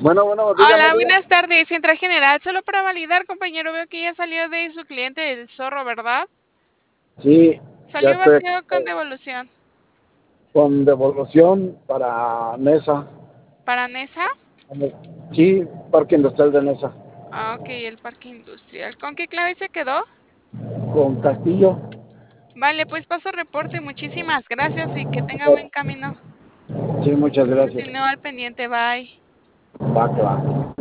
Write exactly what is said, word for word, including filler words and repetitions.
Bueno, bueno, dígame, Hola, dígame. buenas tardes. Central General, solo para validar, compañero, veo que ya salió de su cliente el zorro, ¿verdad? Sí, ya Salió estoy aquí vacío con devolución. con devolución para Nesa. ¿Para Nesa? Sí, Parque Industrial de Nesa. Ah, ok, el parque industrial. ¿Con qué clave se quedó? Con Castillo. Vale, pues paso reporte. Muchísimas gracias y que tenga buen camino. Sí, muchas gracias. Continúo al pendiente, bye. Va, que va.